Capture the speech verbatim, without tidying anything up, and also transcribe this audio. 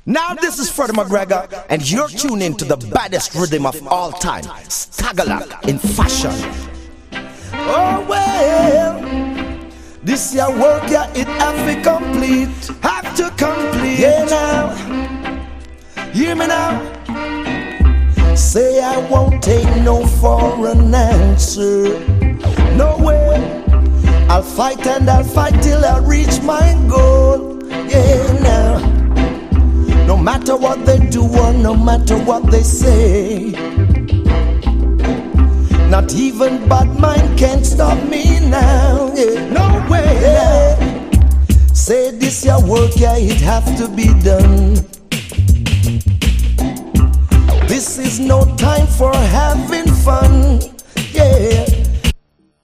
Now this is Freddie McGregor, and you're tuned in to the baddest rhythm of all time, Staggerlock in fashion. Oh well, this your work, yeah, it have to complete, have to complete. Yeah now, hear me now. Say I won't take no for an answer. No way, I'll fight and I'll fight till I reach my goal. Yeah now. No matter what they do or no matter what they say, not even bad mind can stop me now. Yeah. No way. Yeah. Say this your work, yeah, it have to be done. This is no time for having fun.